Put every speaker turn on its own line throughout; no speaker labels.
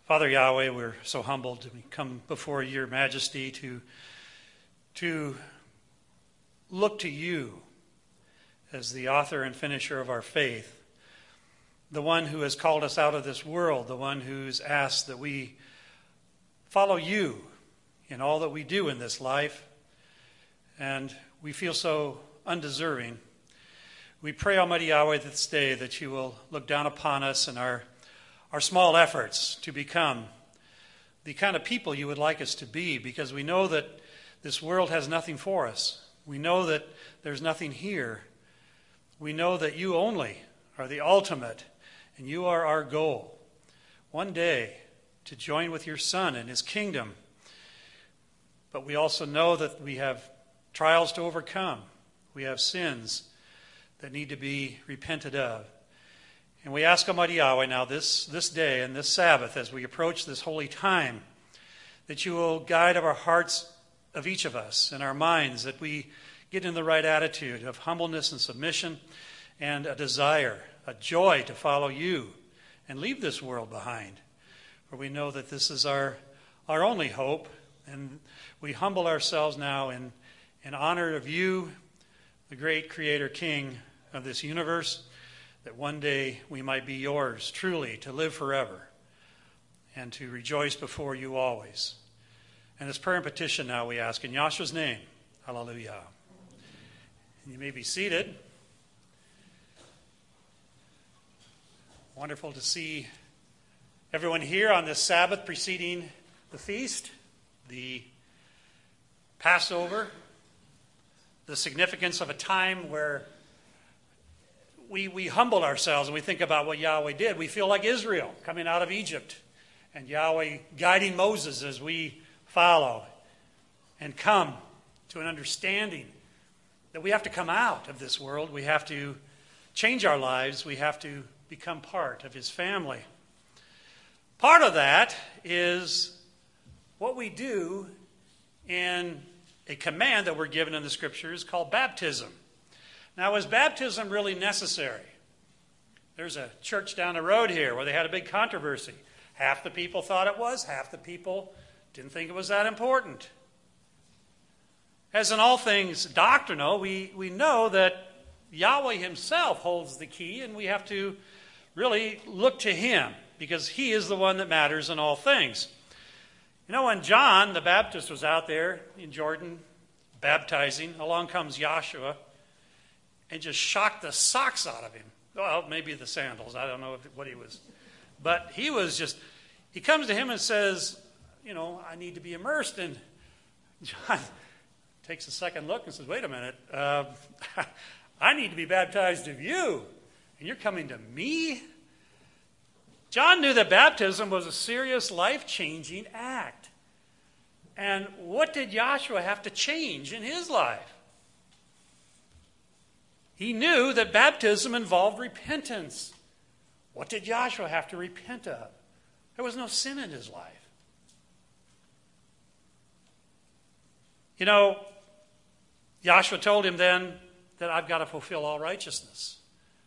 Father Yahweh, we're so humbled to come before your majesty to look to you as the author and finisher of our faith, the one who has called us out of this world, the one who's asked that we follow you in all that we do in this life, and we feel so undeserving. We pray, Almighty Yahweh, this day that you will look down upon us and our small efforts to become the kind of people you would like us to be, because we know that this world has nothing for us. We know that there's nothing here. We know that you only are the ultimate, and you are our goal. One day to join with your Son in his kingdom. But we also know that we have trials to overcome. We have sins that need to be repented of. And we ask Almighty Yahweh now this day and this Sabbath, as we approach this holy time, that you will guide our hearts of each of us and our minds, that we get in the right attitude of humbleness and submission and a desire, a joy to follow you and leave this world behind. For we know that this is our only hope, and we humble ourselves now in honor of you, the great Creator King of this universe, that one day we might be yours truly, to live forever and to rejoice before you always. And this prayer and petition now we ask in Yahshua's name. Hallelujah. And you may be seated. Wonderful to see everyone here on this Sabbath preceding the feast, the Passover, the significance of a time where we humble ourselves and we think about what Yahweh did. We feel like Israel coming out of Egypt and Yahweh guiding Moses as we follow and come to an understanding that we have to come out of this world. We have to change our lives. We have to become part of his family. Part of that is what we do in a command that we're given in the scriptures called baptism. Now, is baptism really necessary? There's a church down the road here where they had a big controversy. Half the people thought it was, half the people didn't think it was that important. As in all things doctrinal, we know that Yahweh himself holds the key, and we have to really look to him, because he is the one that matters in all things. You know, when John the Baptist was out there in Jordan baptizing, along comes Yahshua and just shocked the socks out of him. Well, maybe the sandals. I don't know what he was. But he comes to him and says, I need to be immersed. And John takes a second look and says, wait a minute. I need to be baptized of you. And you're coming to me? John knew that baptism was a serious, life-changing act. And what did Yahshua have to change in his life? He knew that baptism involved repentance. What did Yahshua have to repent of? There was no sin in his life. Yahshua told him then that I've got to fulfill all righteousness.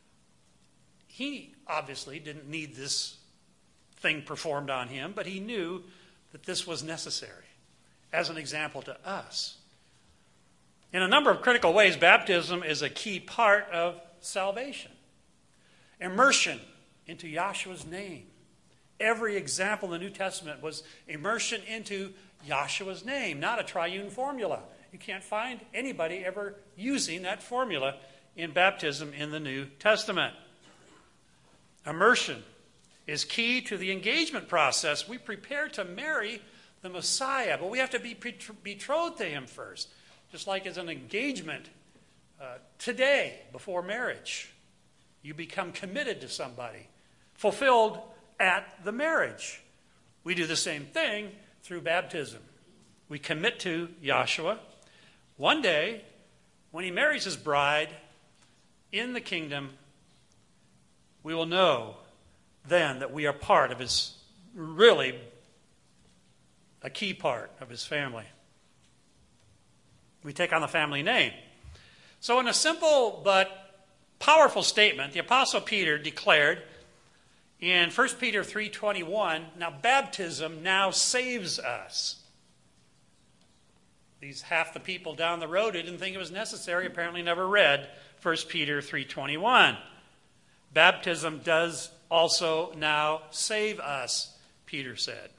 He obviously didn't need this thing performed on him, but he knew that this was necessary as an example to us. In a number of critical ways, baptism is a key part of salvation. Immersion into Yahshua's name. Every example in the New Testament was immersion into Yahshua's name, not a triune formula. You can't find anybody ever using that formula in baptism in the New Testament. Immersion is key to the engagement process. We prepare to marry the Messiah, but we have to be betrothed to him first. Just like as an engagement today before marriage. You become committed to somebody, fulfilled at the marriage. We do the same thing through baptism. We commit to Yahshua. One day, when he marries his bride in the kingdom, we will know then that we are part of his, really a key part of his family. We take on the family name. So in a simple but powerful statement, the Apostle Peter declared in 1 Peter 3:21, now baptism now saves us. These half the people down the road who didn't think it was necessary apparently never read 1 Peter 3:21. Baptism does also now save us, Peter said.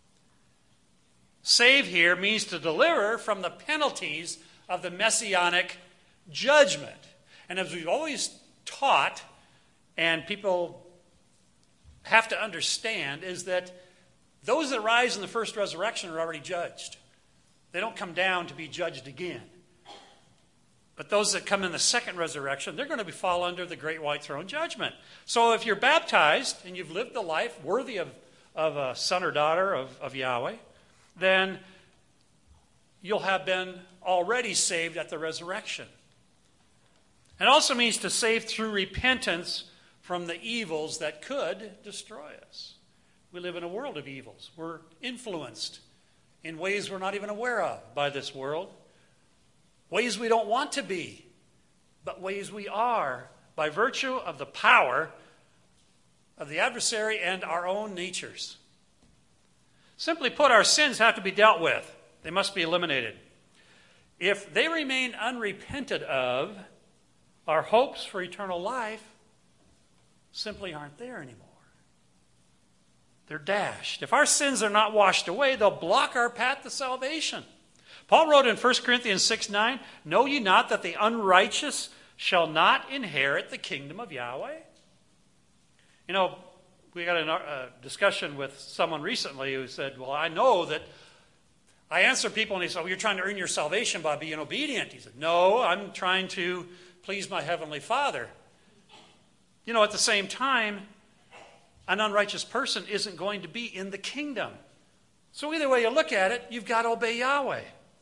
Save here means to deliver from the penalties of the messianic judgment. And as we've always taught, and people have to understand, is that those that rise in the first resurrection are already judged. They don't come down to be judged again. But those that come in the second resurrection, they're going to fall under the great white throne judgment. So if you're baptized and you've lived a life worthy of a son or daughter of Yahweh, then you'll have been already saved at the resurrection. It also means to save through repentance from the evils that could destroy us. We live in a world of evils. We're influenced in ways we're not even aware of by this world. Ways we don't want to be, but ways we are by virtue of the power of the adversary and our own natures. Simply put, our sins have to be dealt with. They must be eliminated. If they remain unrepented of, our hopes for eternal life simply aren't there anymore. They're dashed. If our sins are not washed away, they'll block our path to salvation. Paul wrote in 1 Corinthians 6:9, "Know ye not that the unrighteous shall not inherit the kingdom of Yahweh?" You know, we got a discussion with someone recently who said, well, I know that I answer people and they said, well, you're trying to earn your salvation by being obedient. He said, no, I'm trying to please my heavenly Father. You know, at the same time, an unrighteous person isn't going to be in the kingdom. So either way you look at it, you've got to obey Yahweh.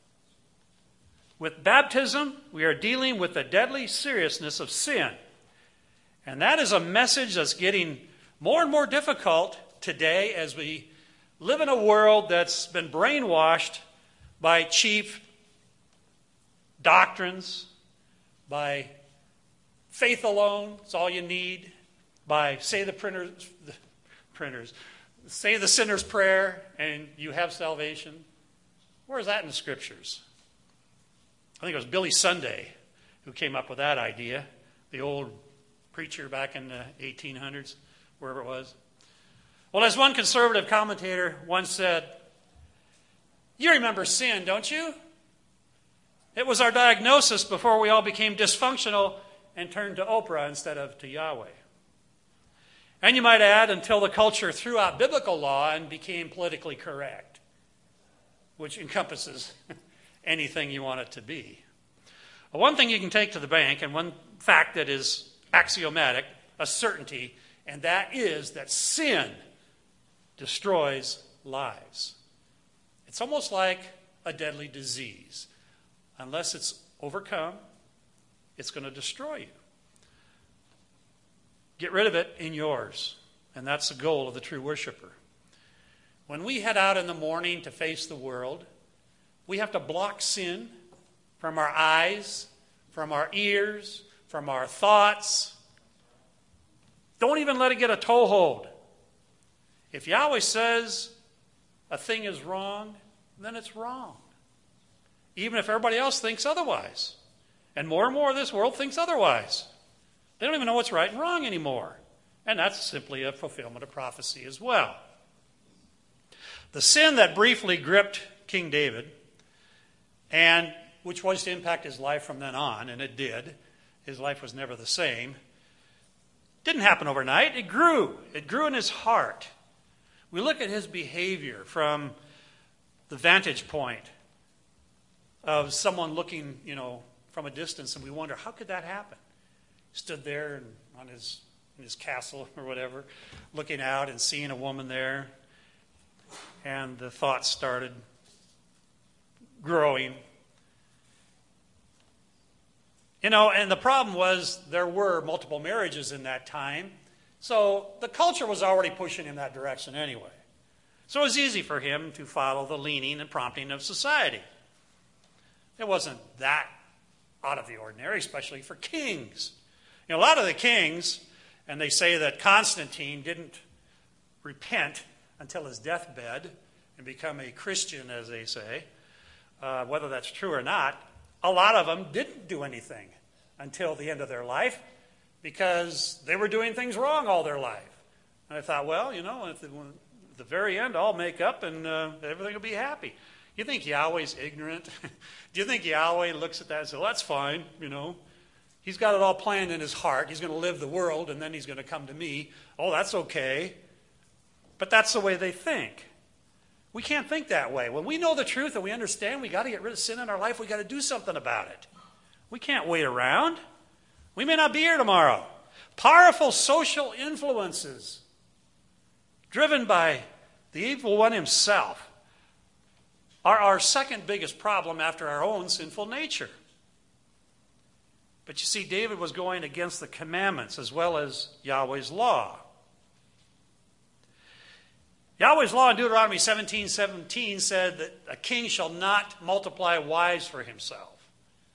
With baptism, we are dealing with the deadly seriousness of sin. And that is a message that's getting more and more difficult today as we live in a world that's been brainwashed by cheap doctrines, by faith alone, it's all you need, by say the sinner's prayer and you have salvation. Where is that in the scriptures? I think it was Billy Sunday who came up with that idea, the old preacher back in the 1800s, wherever it was. Well, as one conservative commentator once said, you remember sin, don't you? It was our diagnosis before we all became dysfunctional and turned to Oprah instead of to Yahweh. And you might add, until the culture threw out biblical law and became politically correct, which encompasses anything you want it to be. Well, one thing you can take to the bank, and one fact that is axiomatic, a certainty, and that is that sin destroys lives. It's almost like a deadly disease. Unless it's overcome, it's going to destroy you. Get rid of it in yours. And that's the goal of the true worshiper. When we head out in the morning to face the world, we have to block sin from our eyes, from our ears, from our thoughts. Don't even let it get a toehold. If Yahweh says a thing is wrong, then it's wrong. Even if everybody else thinks otherwise. And more of this world thinks otherwise. They don't even know what's right and wrong anymore. And that's simply a fulfillment of prophecy as well. The sin that briefly gripped King David, and which was to impact his life from then on, and it did. His life was never the same. Didn't happen overnight. It grew. It grew in his heart. We look at his behavior from the vantage point of someone looking, from a distance, and we wonder, how could that happen? Stood there in his castle or whatever, looking out and seeing a woman there, and the thoughts started growing. And the problem was there were multiple marriages in that time, so the culture was already pushing in that direction anyway. So it was easy for him to follow the leaning and prompting of society. It wasn't that out of the ordinary, especially for kings. A lot of the kings, and they say that Constantine didn't repent until his deathbed and become a Christian, as they say. Whether that's true or not, a lot of them didn't do anything until the end of their life because they were doing things wrong all their life. And I thought, well, at the very end, I'll make up and everything will be happy. You think Yahweh's ignorant? Do you think Yahweh looks at that and says, well, that's fine, He's got it all planned in his heart. He's going to live the world, and then he's going to come to me. Oh, that's okay. But that's the way they think. We can't think that way. When we know the truth and we understand we got to get rid of sin in our life, we got to do something about it. We can't wait around. We may not be here tomorrow. Powerful social influences driven by the evil one himself are our second biggest problem after our own sinful nature. But you see, David was going against the commandments as well as Yahweh's law. Yahweh's law in Deuteronomy 17:17 said that a king shall not multiply wives for himself.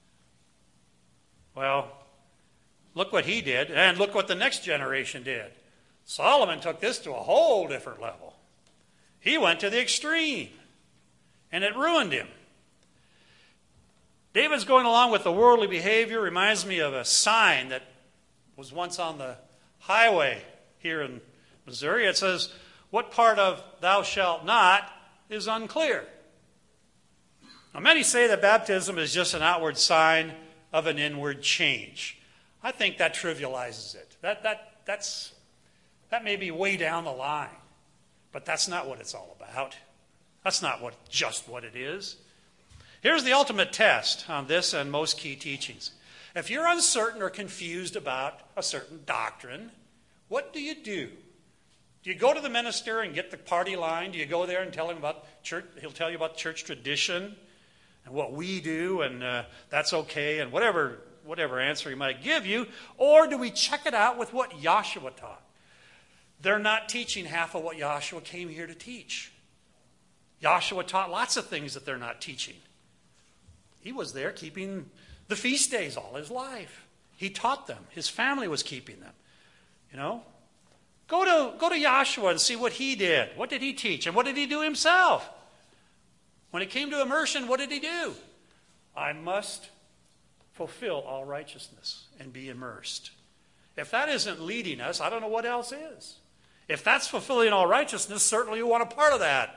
Well, look what he did, and look what the next generation did. Solomon took this to a whole different level. He went to the extreme, and it ruined him. David's going along with the worldly behavior reminds me of a sign that was once on the highway here in Missouri. It says, what part of thou shalt not is unclear. Now, many say that baptism is just an outward sign of an inward change. I think that trivializes it. That may be way down the line, but that's not what it's all about. That's not just what it is. Here's the ultimate test on this and most key teachings. If you're uncertain or confused about a certain doctrine, what do? Do you go to the minister and get the party line? Do you go there and tell him about church? He'll tell you about church tradition and what we do, and that's okay, and whatever answer he might give you. Or do we check it out with what Yahshua taught? They're not teaching half of what Yahshua came here to teach. Yahshua taught lots of things that they're not teaching. He was there keeping the feast days all his life. He taught them. His family was keeping them. Go to Yahshua and see what he did. What did he teach? And what did he do himself? When it came to immersion, what did he do? I must fulfill all righteousness and be immersed. If that isn't leading us, I don't know what else is. If that's fulfilling all righteousness, certainly you want a part of that.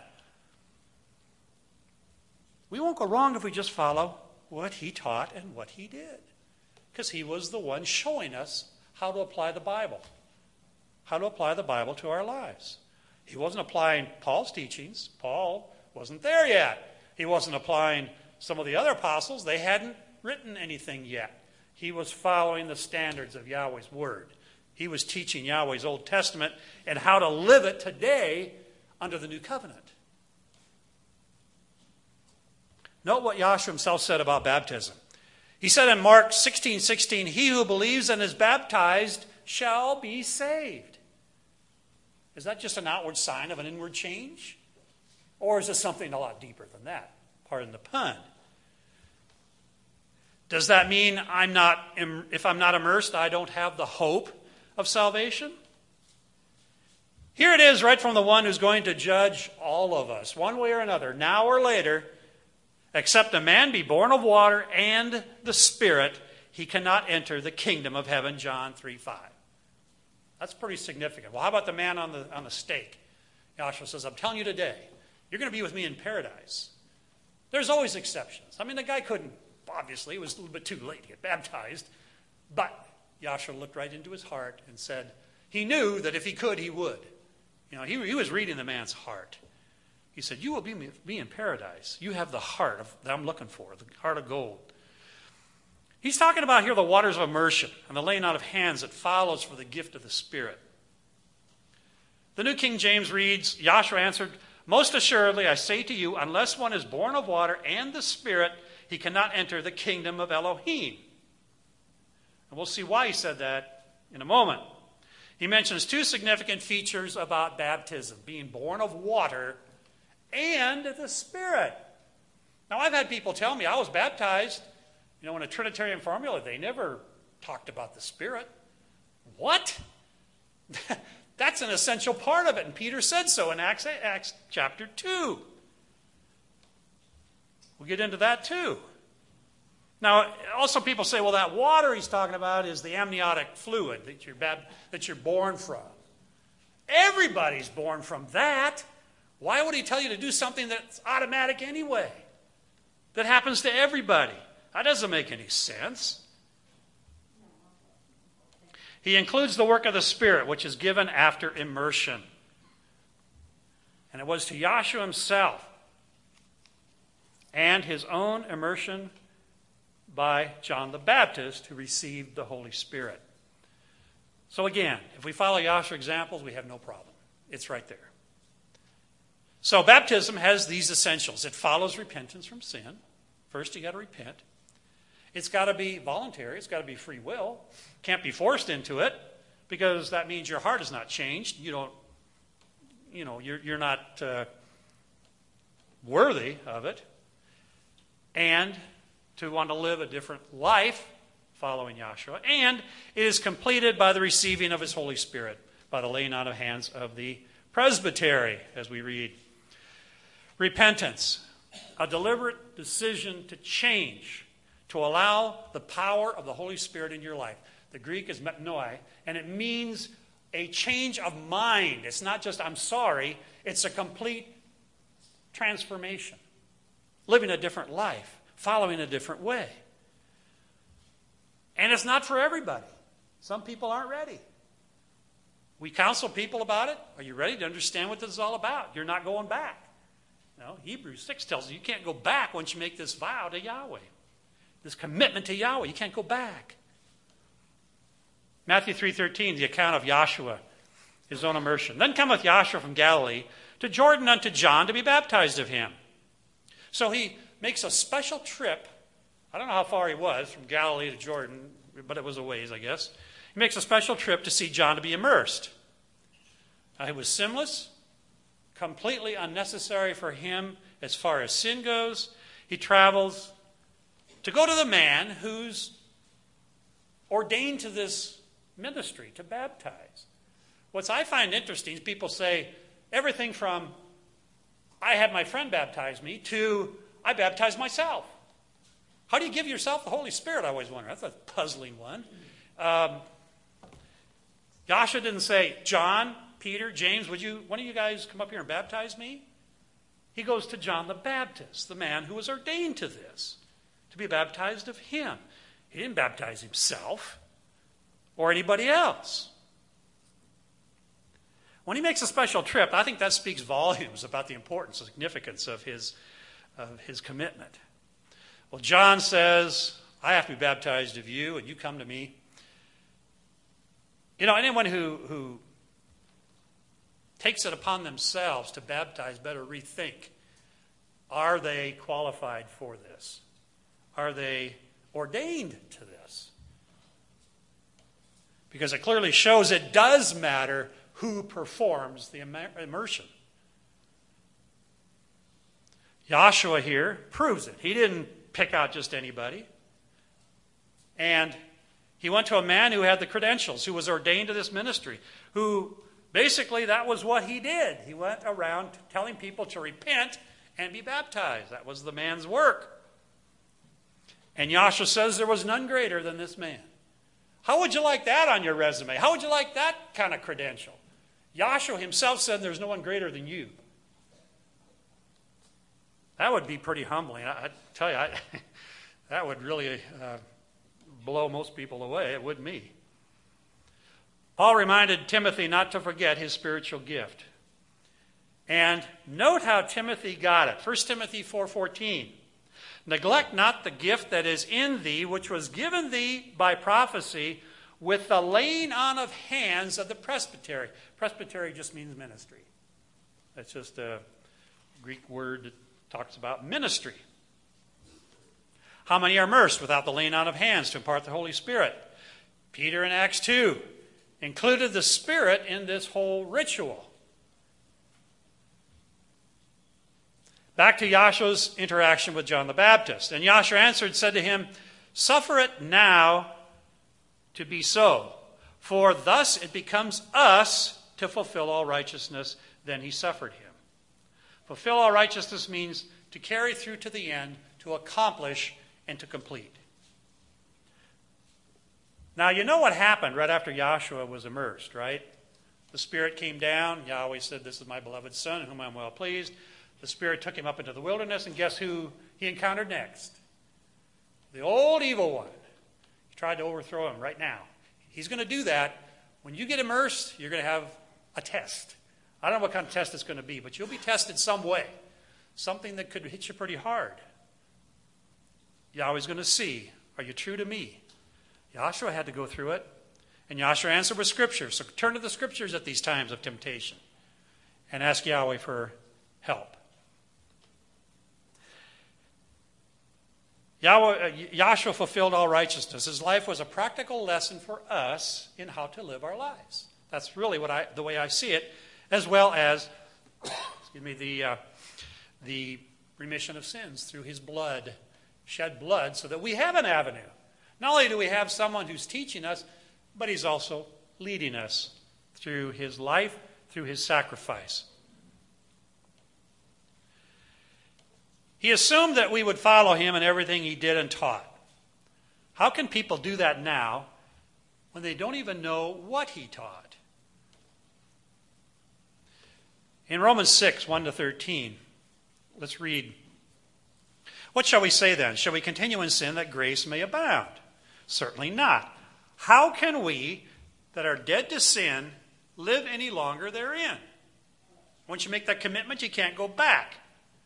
We won't go wrong if we just follow what he taught and what he did. Because he was the one showing us how to apply the Bible. How to apply the Bible to our lives. He wasn't applying Paul's teachings. Paul wasn't there yet. He wasn't applying some of the other apostles. They hadn't written anything yet. He was following the standards of Yahweh's Word. He was teaching Yahweh's Old Testament and how to live it today under the New Covenant. Note what Yahshua himself said about baptism. He said in Mark 16:16, he who believes and is baptized shall be saved. Is that just an outward sign of an inward change? Or is it something a lot deeper than that? Pardon the pun. Does that mean if I'm not immersed, I don't have the hope of salvation? Here it is right from the one who's going to judge all of us, one way or another, now or later. Except a man be born of water and the Spirit, he cannot enter the kingdom of heaven, John 3:5. That's pretty significant. Well, how about the man on the stake? Yahshua says, I'm telling you today, you're going to be with me in paradise. There's always exceptions. I mean, the guy couldn't, obviously, it was a little bit too late to get baptized. But Yahshua looked right into his heart and said, he knew that if he could, he would. He was reading the man's heart. He said, you will be in paradise. You have the heart that I'm looking for, the heart of gold. He's talking about here the waters of immersion and the laying out of hands that follows for the gift of the Spirit. The New King James reads, Yahshua answered, most assuredly I say to you, unless one is born of water and the Spirit, he cannot enter the kingdom of Elohim. And we'll see why he said that in a moment. He mentions two significant features about baptism, being born of water and the Spirit. Now, I've had people tell me I was baptized, in a Trinitarian formula. They never talked about the Spirit. What? That's an essential part of it, and Peter said so in Acts chapter 2. We'll get into that too. Now, also people say, well, that water he's talking about is the amniotic fluid that you're born from. Everybody's born from that. Why would he tell you to do something that's automatic anyway? That happens to everybody. That doesn't make any sense. He includes the work of the Spirit, which is given after immersion. And it was to Yahshua himself and his own immersion by John the Baptist who received the Holy Spirit. So again, if we follow Yahshua's examples, we have no problem. It's right there. So baptism has these essentials. It follows repentance from sin. First, you got to repent. It's got to be voluntary. It's got to be free will. Can't be forced into it, because that means your heart is not changed. You're not worthy of it. And to want to live a different life following Yahshua. And it is completed by the receiving of his Holy Spirit, by the laying on of hands of the presbytery, as we read. Repentance, a deliberate decision to change, to allow the power of the Holy Spirit in your life. The Greek is metanoia, and it means a change of mind. It's not just, I'm sorry. It's a complete transformation. Living a different life, following a different way. And it's not for everybody. Some people aren't ready. We counsel people about it. Are you ready to understand what this is all about? You're not going back. No, Hebrews 6 tells you can't go back once you make this vow to Yahweh. This commitment to Yahweh. You can't go back. Matthew 3:13, the account of Yahshua, his own immersion. Then cometh Yahshua from Galilee to Jordan unto John to be baptized of him. So he makes a special trip. I don't know how far he was from Galilee to Jordan, but it was a ways, I guess. He makes a special trip to see John to be immersed. Now, he was sinless, completely unnecessary for him as far as sin goes. He travels to go to the man who's ordained to this ministry, to baptize. What I find interesting is people say everything from, I had my friend baptize me, to, I baptized myself. How do you give yourself the Holy Spirit? I always wonder. That's a puzzling one. Yahshua didn't say, John, Peter, James, one of you guys come up here and baptize me? He goes to John the Baptist, the man who was ordained to this, to be baptized of him. He didn't baptize himself or anybody else. When he makes a special trip, I think that speaks volumes about the importance and significance of his commitment. Well, John says, I have to be baptized of you, and you come to me. You know, anyone who takes it upon themselves to baptize better rethink. Are they qualified for this? Are they ordained to this? Because it clearly shows it does matter who performs the immersion. Yahshua here proves it. He didn't pick out just anybody. And he went to a man who had the credentials, who was ordained to this ministry, who basically that was what he did. He went around telling people to repent and be baptized. That was the man's work. And Yahshua says there was none greater than this man. How would you like that on your resume? How would you like that kind of credential? Yahshua himself said there's no one greater than you. That would be pretty humbling. I tell you, that would really blow most people away. It would me. Paul reminded Timothy not to forget his spiritual gift. And note how Timothy got it. 1 Timothy 4:14. Neglect not the gift that is in thee, which was given thee by prophecy with the laying on of hands of the presbytery. Presbytery just means ministry. That's just a Greek word that talks about ministry. How many are immersed without the laying on of hands to impart the Holy Spirit? Peter in Acts 2 included the Spirit in this whole ritual. Back to Yahshua's interaction with John the Baptist. And Yahshua answered and said to him, suffer it now to be so, for thus it becomes us to fulfill all righteousness, then he suffered him. Fulfill all righteousness means to carry through to the end, to accomplish, and to complete. Now, you know what happened right after Joshua was immersed, right? The Spirit came down. Yahweh said, "This is my beloved Son, in whom I am well pleased." The Spirit took him up into the wilderness, and guess who he encountered next? The old evil one. He tried to overthrow him right now. He's going to do that. When you get immersed, you're going to have a test. I don't know what kind of test it's going to be, but you'll be tested some way. Something that could hit you pretty hard. Yahweh's going to see, are you true to me? Joshua had to go through it. And Joshua answered with Scripture. So turn to the Scriptures at these times of temptation and ask Yahweh for help. Joshua fulfilled all righteousness. His life was a practical lesson for us in how to live our lives. That's really the way I see it, as well as the remission of sins through his blood, shed blood, so that we have an avenue. Not only do we have someone who's teaching us, but he's also leading us through his life, through his sacrifice. He assumed that we would follow him in everything he did and taught. How can people do that now when they don't even know what he taught? In Romans 6, 1-13, let's read. What shall we say then? Shall we continue in sin that grace may abound? Certainly not. How can we that are dead to sin live any longer therein? Once you make that commitment, you can't go back.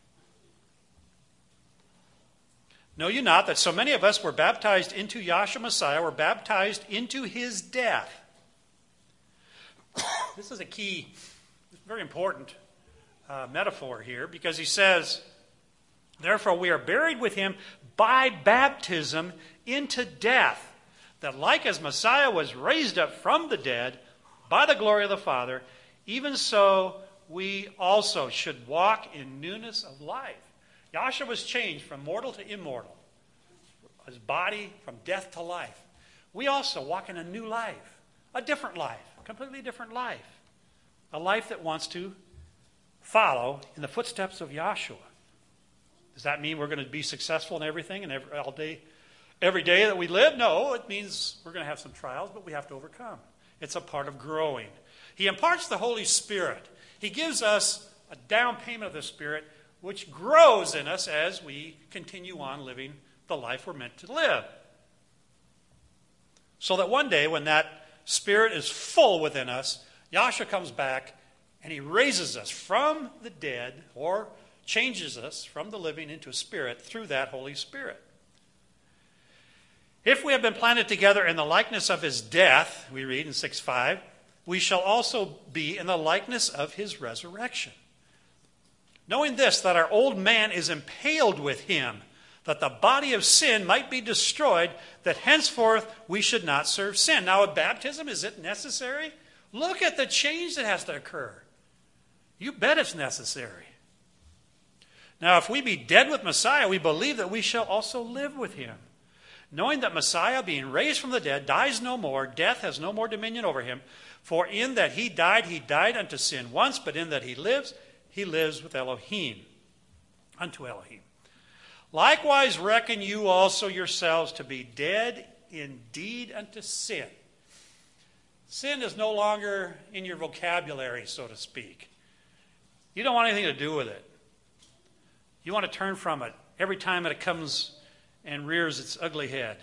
Know you not that so many of us were baptized into Yahshua Messiah, were baptized into his death? This is a key, very important metaphor here, because he says, therefore we are buried with him by baptism into death, that like as Messiah was raised up from the dead by the glory of the Father, even so we also should walk in newness of life. Yahshua was changed from mortal to immortal. His body from death to life. We also walk in a new life. A different life. A completely different life. A life that wants to follow in the footsteps of Yahshua. Does that mean we're going to be successful in everything and every day that we live? No, it means we're going to have some trials, but we have to overcome. It's a part of growing. He imparts the Holy Spirit. He gives us a down payment of the Spirit, which grows in us as we continue on living the life we're meant to live. So that one day when that Spirit is full within us, Yahshua comes back and he raises us from the dead, or changes us from the living into a spirit through that Holy Spirit. If we have been planted together in the likeness of his death, we read in 6:5, we shall also be in the likeness of his resurrection. Knowing this, that our old man is impaled with him, that the body of sin might be destroyed, that henceforth we should not serve sin. Now, at baptism, is it necessary? Look at the change that has to occur. You bet it's necessary. Now, if we be dead with Messiah, we believe that we shall also live with him. Knowing that Messiah, being raised from the dead, dies no more, death has no more dominion over him. For in that he died unto sin once, but in that he lives with Elohim, unto Elohim. Likewise reckon you also yourselves to be dead indeed unto sin. Sin is no longer in your vocabulary, so to speak. You don't want anything to do with it. You want to turn from it every time that it comes and rears its ugly head.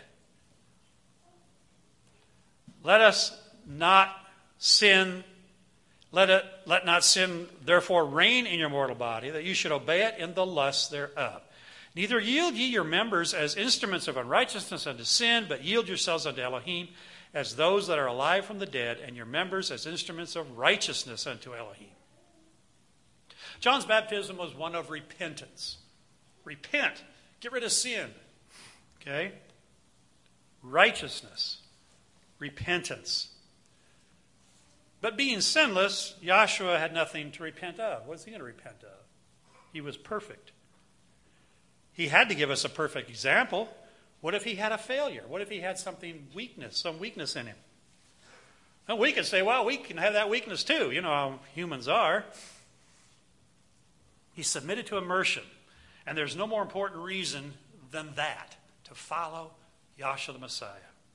Let us not sin. Let not sin therefore reign in your mortal body, that you should obey it in the lusts thereof. Neither yield ye your members as instruments of unrighteousness unto sin, but yield yourselves unto Elohim as those that are alive from the dead, and your members as instruments of righteousness unto Elohim. John's baptism was one of repentance. Repent. Get rid of sin. Okay? Righteousness. Repentance. But being sinless, Yahshua had nothing to repent of. What is he going to repent of? He was perfect. He had to give us a perfect example. What if he had a failure? What if he had some weakness in him? And we can say, well, we can have that weakness too. You know how humans are. He submitted to immersion. And there's no more important reason than that, to follow Yahshua the Messiah.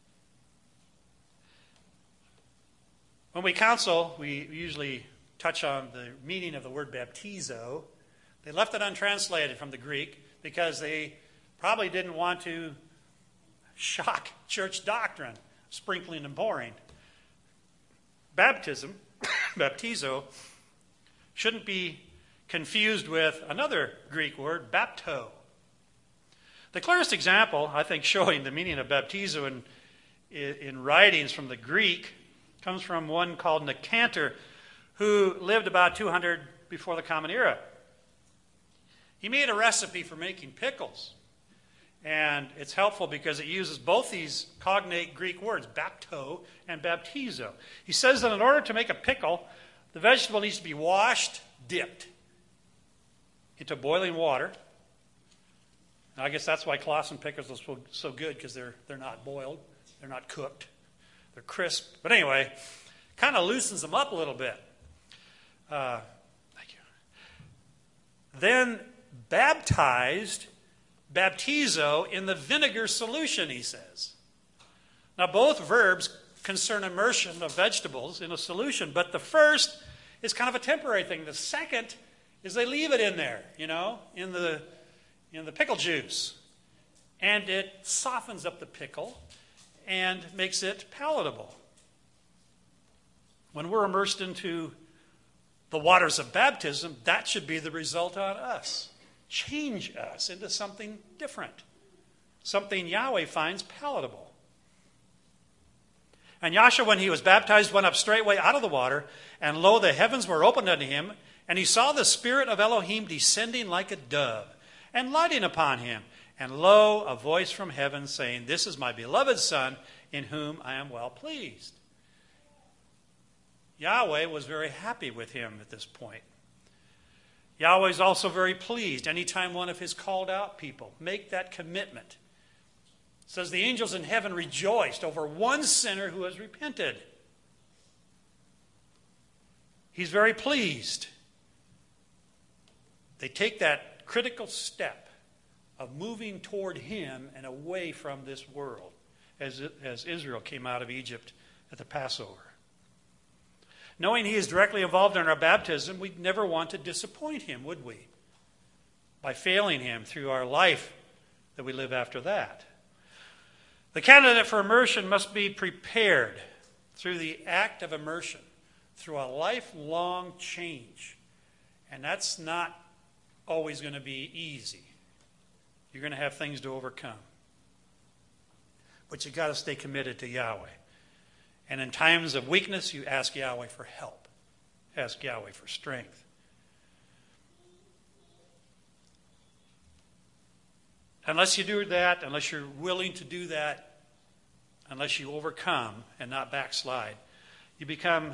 When we counsel, we usually touch on the meaning of the word baptizo. They left it untranslated from the Greek because they probably didn't want to shock church doctrine, sprinkling and pouring. Baptism, baptizo, shouldn't be confused with another Greek word, bapto. The clearest example, I think, showing the meaning of baptizo in writings from the Greek comes from one called Nicanor, who lived about 200 before the Common Era. He made a recipe for making pickles. And it's helpful because it uses both these cognate Greek words, bapto and baptizo. He says that in order to make a pickle, the vegetable needs to be washed, dipped into boiling water. And I guess that's why Clausen pickles are so good, because they're not boiled, they're not cooked, they're crisp. But anyway, kind of loosens them up a little bit. Thank you. Then baptized, baptizo, in the vinegar solution, he says. Now, both verbs concern immersion of vegetables in a solution, but the first is kind of a temporary thing. The second is they leave it in there, in the pickle juice. And it softens up the pickle and makes it palatable. When we're immersed into the waters of baptism, that should be the result on us. Change us into something different, something Yahweh finds palatable. And Yahshua, when he was baptized, went up straightway out of the water, and lo, the heavens were opened unto him, and he saw the Spirit of Elohim descending like a dove, and lighting upon him. And lo, a voice from heaven saying, This is my beloved Son, in whom I am well pleased. Yahweh was very happy with him at this point. Yahweh is also very pleased anytime one of his called out people make that commitment. It says the angels in heaven rejoiced over one sinner who has repented. He's very pleased. They take that critical step of moving toward him and away from this world as Israel came out of Egypt at the Passover. Knowing he is directly involved in our baptism, we'd never want to disappoint him, would we? By failing him through our life that we live after that. The candidate for immersion must be prepared through the act of immersion, through a lifelong change. And that's not always going to be easy. You're going to have things to overcome. But you've got to stay committed to Yahweh. And in times of weakness, you ask Yahweh for help. Ask Yahweh for strength. Unless you do that, unless you're willing to do that, unless you overcome and not backslide, you become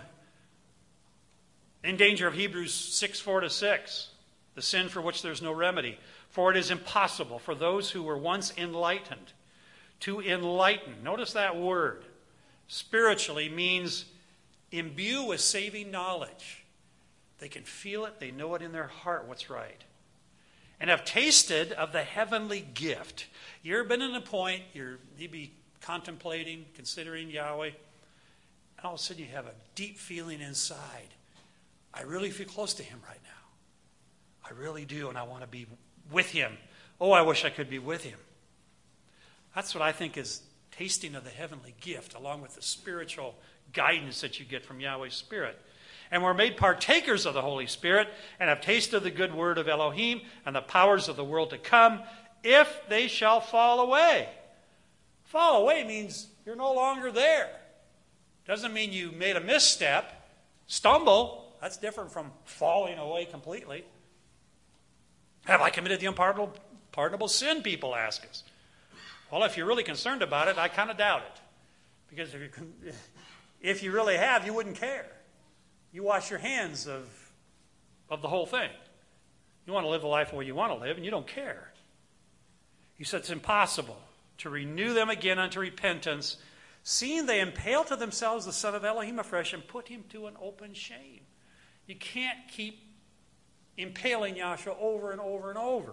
in danger of Hebrews 6:4-6, the sin for which there's no remedy. For it is impossible for those who were once enlightened to enlighten. Notice that word. Spiritually means imbue with saving knowledge. They can feel it. They know it in their heart what's right. And have tasted of the heavenly gift. You ever been in a point, you be contemplating, considering Yahweh, and all of a sudden you have a deep feeling inside. I really feel close to him right now. I really do, and I want to be with him. Oh, I wish I could be with him. That's what I think is tasting of the heavenly gift, along with the spiritual guidance that you get from Yahweh's Spirit. And we're made partakers of the Holy Spirit and have tasted the good word of Elohim and the powers of the world to come, if they shall fall away. Fall away means you're no longer there. Doesn't mean you made a misstep, stumble. That's different from falling away completely. Have I committed the unpardonable sin, people ask us. Well, if you're really concerned about it, I kind of doubt it. Because if you really have, you wouldn't care. You wash your hands of the whole thing. You want to live the life the way you want to live, and you don't care. He said it's impossible to renew them again unto repentance, Seeing they impale to themselves the Son of Elohim afresh and put him to an open shame. You can't keep impaling Yahshua over and over and over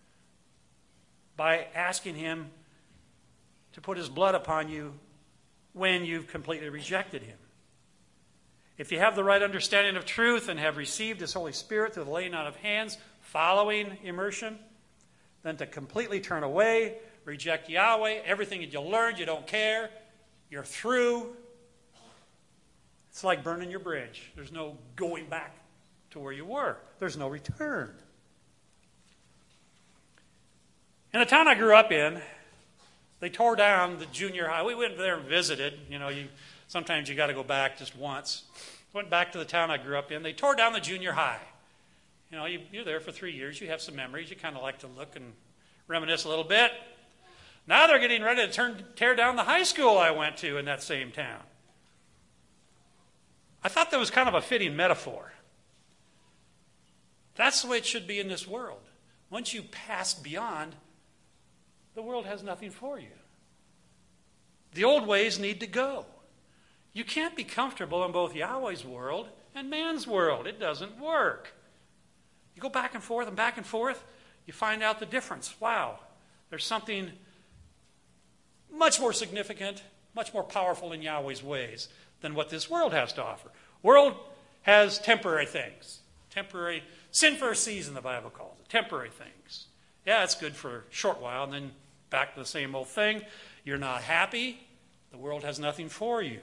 by asking him to put his blood upon you when you've completely rejected him. If you have the right understanding of truth and have received his Holy Spirit through the laying on of hands following immersion, then to completely turn away, reject Yahweh, everything that you learned, you don't care, you're through. It's like burning your bridge. There's no going back to where you were. There's no return. In the town I grew up in, they tore down the junior high. We went there and visited. Sometimes you got to go back just once. Went back to the town I grew up in. They tore down the junior high. You're there for 3 years. You have some memories. You kind of like to look and reminisce a little bit. Now they're getting ready to tear down the high school I went to in that same town. I thought that was kind of a fitting metaphor. That's the way it should be in this world. Once you pass beyond, the world has nothing for you. The old ways need to go. You can't be comfortable in both Yahweh's world and man's world. It doesn't work. You go back and forth, you find out the difference. Wow, there's something much more significant, much more powerful in Yahweh's ways than what this world has to offer. World has temporary things. Temporary, sin for a season, the Bible calls it. Temporary things. Yeah, it's good for a short while, and then back to the same old thing. You're not happy. The world has nothing for you.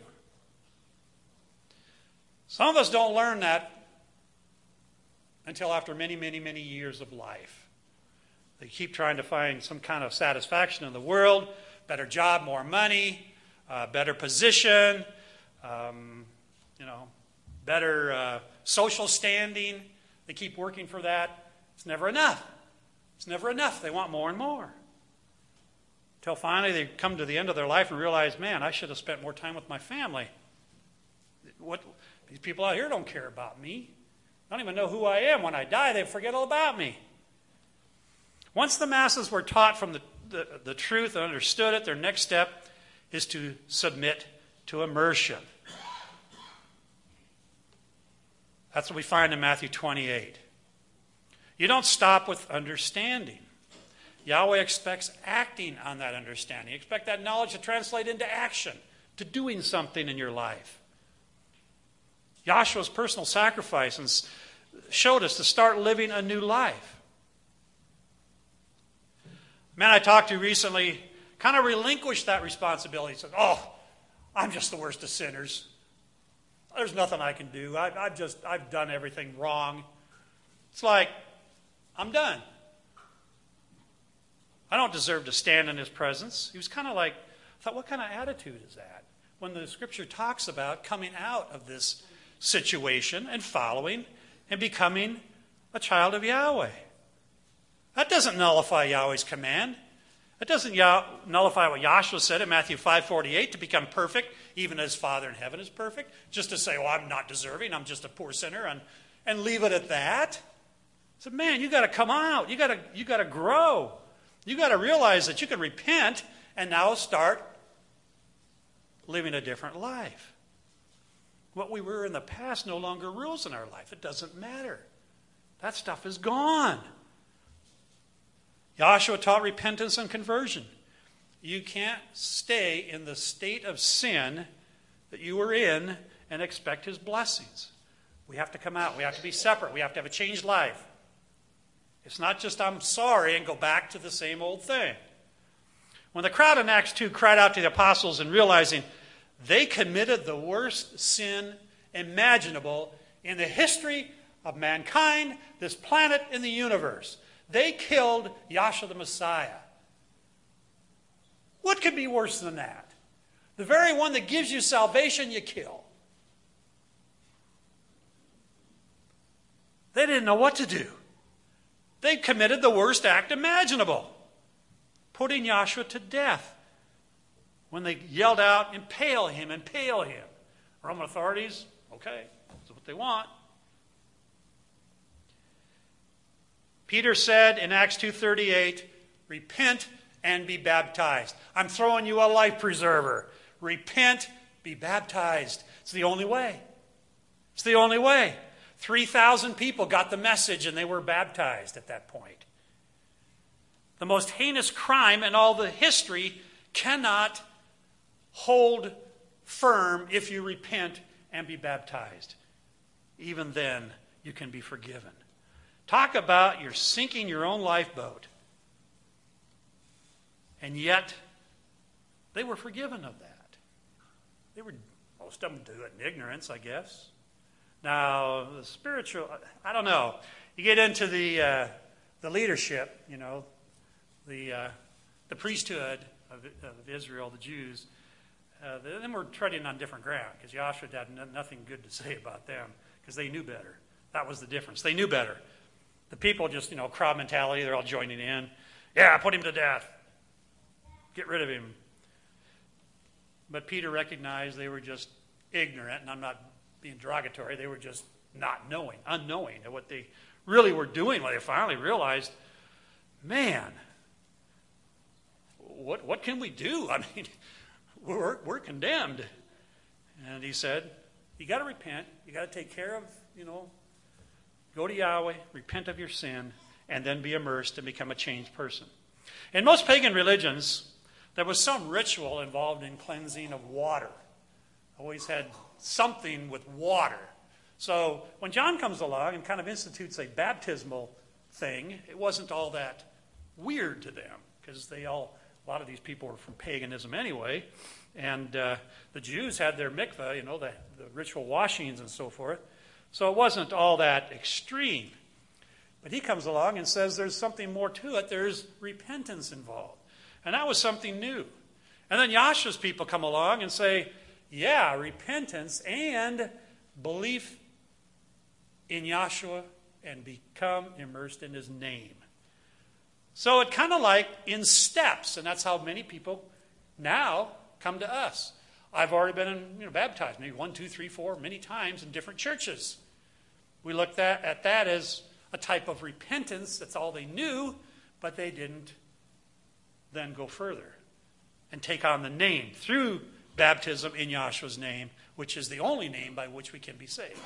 Some of us don't learn that until after many, many, many years of life. They keep trying to find some kind of satisfaction in the world, better job, more money, better position, better social standing. They keep working for that. It's never enough. It's never enough. They want more and more. Until finally they come to the end of their life and realize, man, I should have spent more time with my family. These people out here don't care about me. I don't even know who I am. When I die, they forget all about me. Once the masses were taught from the truth and understood it, their next step is to submit to immersion. That's what we find in Matthew 28. You don't stop with understanding. Yahweh expects acting on that understanding. You expect that knowledge to translate into action, to doing something in your life. Yahshua's personal sacrifice showed us to start living a new life. A man I talked to recently kind of relinquished that responsibility. He said, I'm just the worst of sinners. There's nothing I can do. I've done everything wrong. It's like, I'm done. I don't deserve to stand in his presence. He was kind of like, I thought, what kind of attitude is that? When the scripture talks about coming out of this situation and following and becoming a child of Yahweh. That doesn't nullify Yahweh's command. That doesn't nullify what Yahshua said in Matthew 5:48, to become perfect, even as Father in heaven is perfect. Just to say, I'm not deserving, I'm just a poor sinner, and leave it at that. So, man, you got to come out. You got to grow. You got to realize that you can repent and now start living a different life. What we were in the past no longer rules in our life. It doesn't matter. That stuff is gone. Yahshua taught repentance and conversion. You can't stay in the state of sin that you were in and expect his blessings. We have to come out. We have to be separate. We have to have a changed life. It's not just I'm sorry and go back to the same old thing. When the crowd in Acts 2 cried out to the apostles and realizing they committed the worst sin imaginable in the history of mankind, this planet, in the universe. They killed Yahshua the Messiah. What could be worse than that? The very one that gives you salvation, you kill. They didn't know what to do. They committed the worst act imaginable, putting Yahshua to death. When they yelled out, impale him, impale him. Roman authorities, okay, that's what they want. Peter said in Acts 2:38, repent and be baptized. I'm throwing you a life preserver. Repent, be baptized. It's the only way. It's the only way. 3,000 people got the message and they were baptized at that point. The most heinous crime in all the history cannot hold firm if you repent and be baptized. Even then, you can be forgiven. Talk about you're sinking your own lifeboat. And yet, they were forgiven of that. Most of them do it in ignorance, I guess. Now, the spiritual, I don't know. You get into the leadership, the priesthood of Israel, the Jews. Then we're treading on different ground because Joshua had nothing good to say about them because they knew better. That was the difference. They knew better. The people just, crowd mentality, they're all joining in. Yeah, put him to death. Get rid of him. But Peter recognized they were just ignorant, and I'm not being derogatory. They were just unknowing of what they really were doing when they finally realized, man, what can we do? I mean, we're condemned. And he said, you got to repent. You got to take care of, go to Yahweh, repent of your sin, and then be immersed and become a changed person. In most pagan religions, there was some ritual involved in cleansing of water. Always had something with water. So when John comes along and kind of institutes a baptismal thing, it wasn't all that weird to them because a lot of these people were from paganism anyway. And the Jews had their mikveh, the ritual washings and so forth. So it wasn't all that extreme. But he comes along and says there's something more to it. There's repentance involved. And that was something new. And then Yahshua's people come along and say, yeah, repentance and belief in Yahshua and become immersed in his name. So it kind of like in steps, and that's how many people now come to us. I've already been baptized, maybe 1, 2, 3, 4, many times in different churches. We looked at that as a type of repentance. That's all they knew, but they didn't then go further and take on the name through baptism in Yahshua's name, which is the only name by which we can be saved.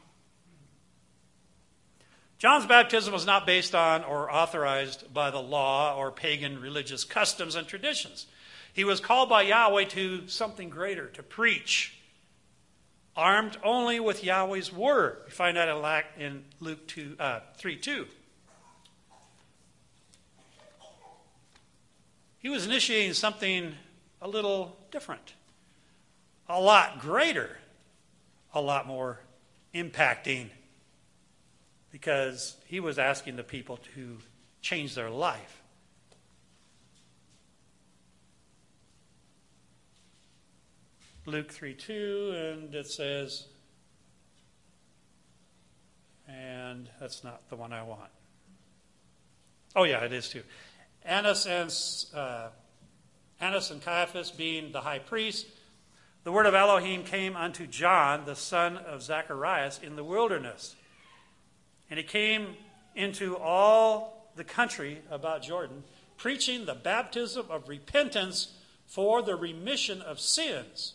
John's baptism was not based on or authorized by the law or pagan religious customs and traditions. He was called by Yahweh to something greater, to preach, armed only with Yahweh's word. We find that in Luke 3:2. He was initiating something a little different, a lot greater, a lot more impacting, because he was asking the people to change their life. Luke 3:2, and it says, and that's not the one I want. Oh yeah, it is too. Annas and Caiaphas being the high priest, the word of Elohim came unto John, the son of Zacharias, in the wilderness. And he came into all the country about Jordan, preaching the baptism of repentance for the remission of sins.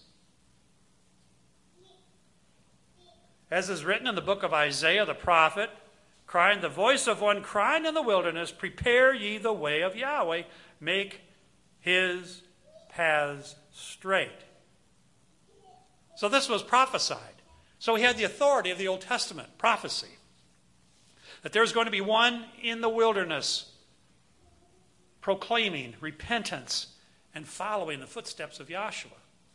As is written in the book of Isaiah the prophet, crying, the voice of one crying in the wilderness, prepare ye the way of Yahweh, make his paths straight. So this was prophesied. So he had the authority of the Old Testament prophecy, that there's going to be one in the wilderness proclaiming repentance and following the footsteps of Yahshua.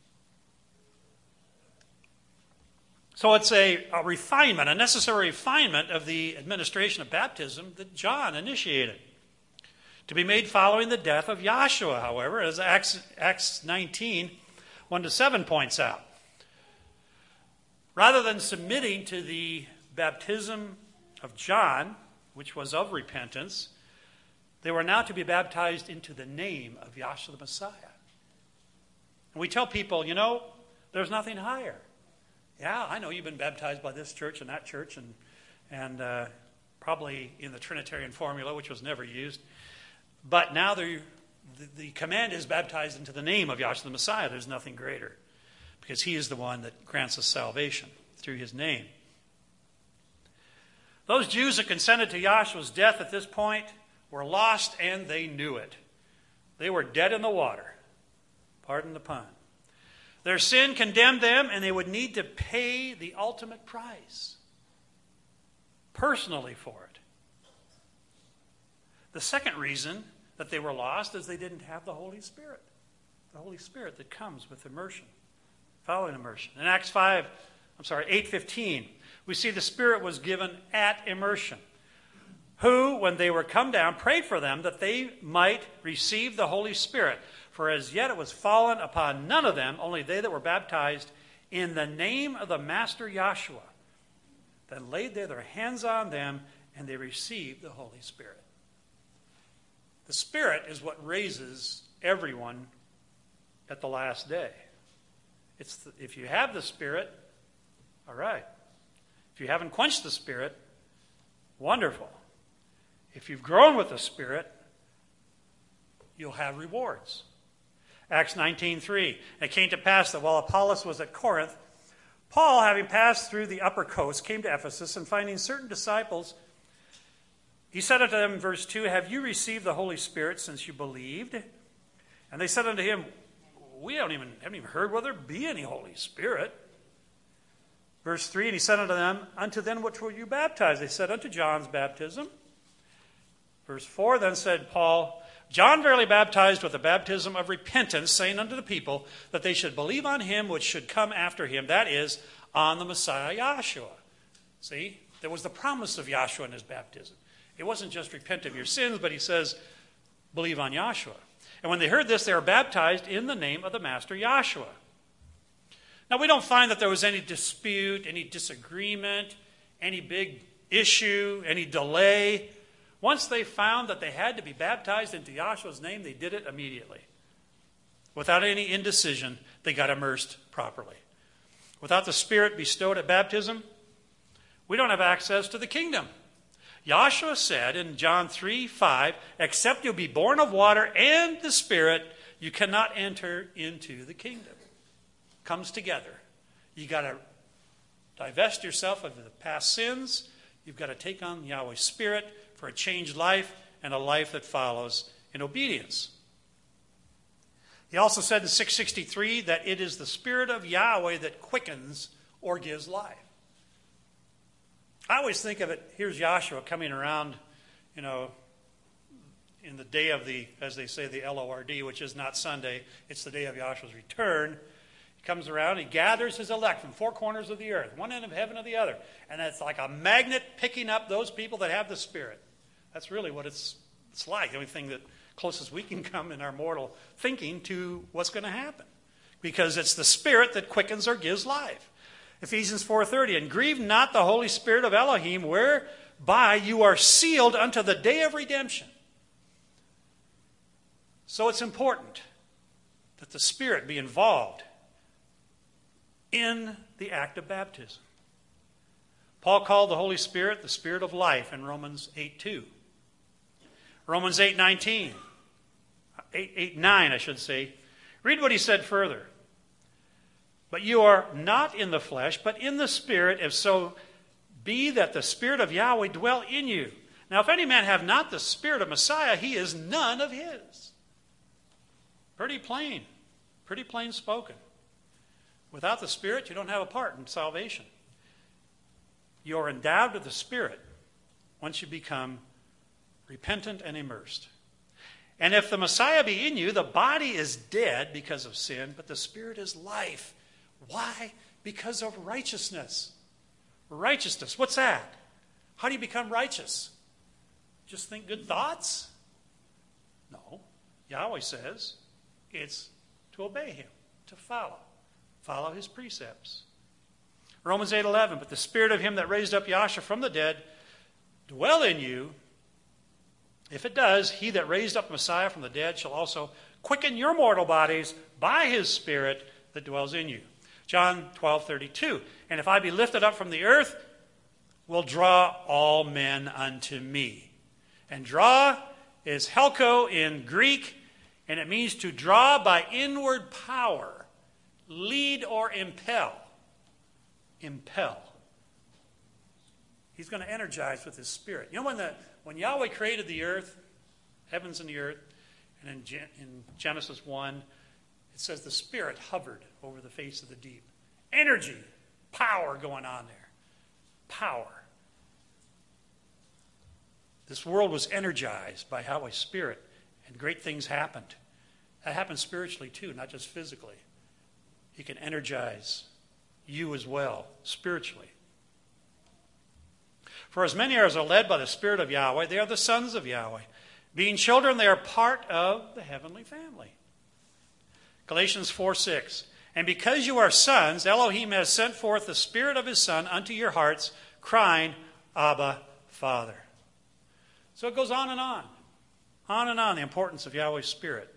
So it's a refinement, a necessary refinement of the administration of baptism that John initiated, to be made following the death of Yahshua, however, as Acts 19, 1-7 points out. Rather than submitting to the baptism of John, which was of repentance, they were now to be baptized into the name of Yahshua the Messiah. And we tell people, there's nothing higher. Yeah, I know you've been baptized by this church and that church, and probably in the Trinitarian formula, which was never used. But now the command is baptized into the name of Yahshua the Messiah. There's nothing greater, because he is the one that grants us salvation through his name. Those Jews that consented to Yahshua's death at this point were lost, and they knew it. They were dead in the water. Pardon the pun. Their sin condemned them, and they would need to pay the ultimate price personally for it. The second reason that they were lost is they didn't have the Holy Spirit. The Holy Spirit that comes with immersion, following immersion. In Acts 8:15, we see the Spirit was given at immersion, who, when they were come down, prayed for them that they might receive the Holy Spirit. For as yet it was fallen upon none of them, only they that were baptized in the name of the Master Yahshua. Then laid they their hands on them, and they received the Holy Spirit. The Spirit is what raises everyone at the last day. If you have the Spirit, all right. If you haven't quenched the Spirit, wonderful. If you've grown with the Spirit, you'll have rewards. Acts 19:3. It came to pass that while Apollos was at Corinth, Paul, having passed through the upper coast, came to Ephesus, and finding certain disciples, he said unto them, verse 2, Have you received the Holy Spirit since you believed? And they said unto him, We haven't even heard whether there be any Holy Spirit. Verse 3, and he said unto them, Unto then which were you baptized? They said, Unto John's baptism. Verse 4, then said Paul, John verily baptized with the baptism of repentance, saying unto the people that they should believe on him which should come after him, that is, on the Messiah Yahshua. See, there was the promise of Yahshua in his baptism. It wasn't just repent of your sins, but he says, believe on Yahshua. And when they heard this, they were baptized in the name of the Master Yahshua. Now, we don't find that there was any dispute, any disagreement, any big issue, any delay. Once they found that they had to be baptized into Yahshua's name, they did it immediately. Without any indecision, they got immersed properly. Without the Spirit bestowed at baptism, we don't have access to the kingdom. Yahshua said in John 3:5, except you be born of water and the Spirit, you cannot enter into the kingdom. Comes together. You got to divest yourself of the past sins. You've got to take on Yahweh's Spirit for a changed life and a life that follows in obedience. He also said in 663 that it is the Spirit of Yahweh that quickens or gives life. I always think of it, here's Yahshua coming around, in the day of the, as they say, the Lord, which is not Sunday. It's the day of Yahshua's return. He comes around, he gathers his elect from four corners of the earth, one end of heaven to the other. And it's like a magnet picking up those people that have the Spirit. That's really what it's like. The only thing that closest we can come in our mortal thinking to what's going to happen. Because it's the Spirit that quickens or gives life. Ephesians 4:30, and grieve not the Holy Spirit of Elohim, whereby you are sealed unto the day of redemption. So it's important that the Spirit be involved in the act of baptism. Paul called the Holy Spirit the Spirit of life in Romans 8:2. Romans 8:9, I should say. Read what he said further. But you are not in the flesh, but in the Spirit, if so be that the Spirit of Yahweh dwell in you. Now, if any man have not the Spirit of Messiah, he is none of his. Pretty plain spoken. Without the Spirit, you don't have a part in salvation. You are endowed with the Spirit once you become repentant and immersed. And if the Messiah be in you, the body is dead because of sin, but the Spirit is life. Why? Because of righteousness. Righteousness. What's that? How do you become righteous? Just think good thoughts? No. Yahweh says it's to obey him, to follow his precepts. Romans 8:11, but the Spirit of him that raised up Yahshua from the dead dwell in you. If it does, he that raised up Messiah from the dead shall also quicken your mortal bodies by his Spirit that dwells in you. John 12:32, and if I be lifted up from the earth, will draw all men unto me. And draw is helko in Greek, And it means to draw by inward power, lead or impel. Impel. He's going to energize with his Spirit. You know, when Yahweh created the earth, heavens and the earth, and in Genesis 1, it says the Spirit hovered over the face of the deep. Energy, power going on there. Power. This world was energized by Yahweh's Spirit, and great things happened. That happened spiritually too, not just physically. He can energize you as well, spiritually. For as many as are led by the Spirit of Yahweh, they are the sons of Yahweh. Being children, they are part of the heavenly family. Galatians 4:6. And because you are sons, Elohim has sent forth the Spirit of his Son unto your hearts, crying, Abba, Father. So it goes on and on. On and on, the importance of Yahweh's Spirit.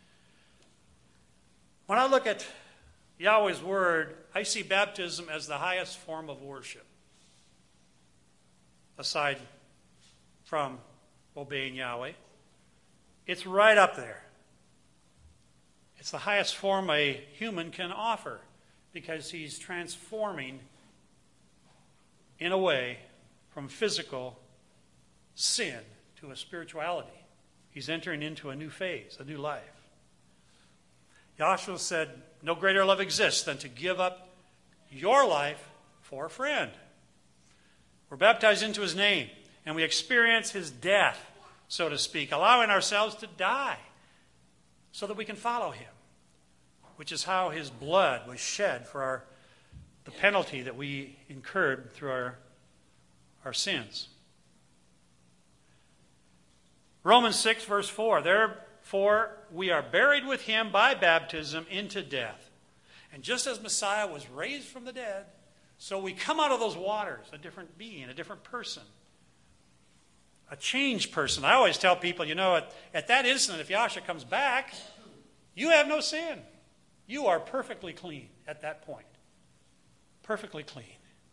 When I look at Yahweh's Word, I see baptism as the highest form of worship, aside from obeying Yahweh. It's right up there. It's the highest form a human can offer because he's transforming, in a way, from physical sin to a spirituality. He's entering into a new phase, a new life. Yahshua said, no greater love exists than to give up your life for a friend. We're baptized into his name, and we experience his death, so to speak, allowing ourselves to die so that we can follow him, which is how his blood was shed for the penalty that we incurred through our sins. Romans 6, verse 4, therefore we are buried with him by baptism into death. And just as Messiah was raised from the dead, so we come out of those waters, a different being, a different person, a changed person. I always tell people, you know, at that instant, if Yahshua comes back, you have no sin. You are perfectly clean at that point. Perfectly clean.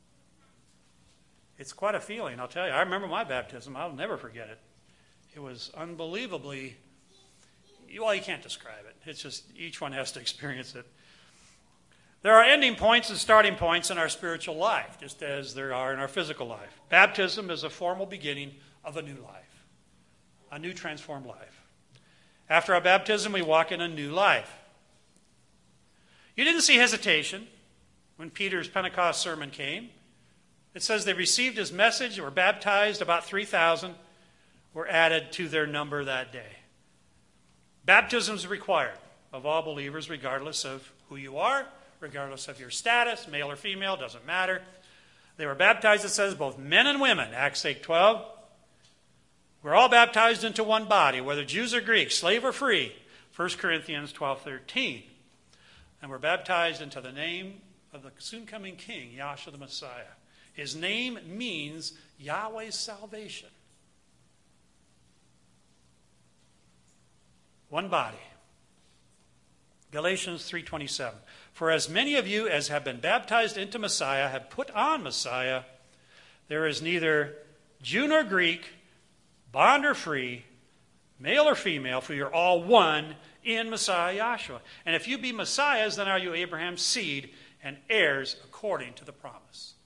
It's quite a feeling, I'll tell you. I remember my baptism. I'll never forget it. It was unbelievably, well, you can't describe it. It's just each one has to experience it. There are ending points and starting points in our spiritual life, just as there are in our physical life. Baptism is a formal beginning of a new life, a new transformed life. After our baptism, we walk in a new life. You didn't see hesitation when Peter's Pentecost sermon came. It says they received his message, were baptized, about 3,000 were added to their number that day. Baptism is required of all believers, regardless of who you are, regardless of your status, male or female, doesn't matter. They were baptized, it says, both men and women, Acts 8:12. We're all baptized into one body, whether Jews or Greeks, slave or free, 1 Corinthians 12:13. And we're baptized into the name of the soon-coming King, Yahshua the Messiah. His name means Yahweh's salvation. One body. Galatians 3:27. For as many of you as have been baptized into Messiah have put on Messiah. There is neither Jew nor Greek, bond or free, male or female, for you're all one in Messiah Yahshua. And if you be Messiahs, then are you Abraham's seed and heirs according to the promise.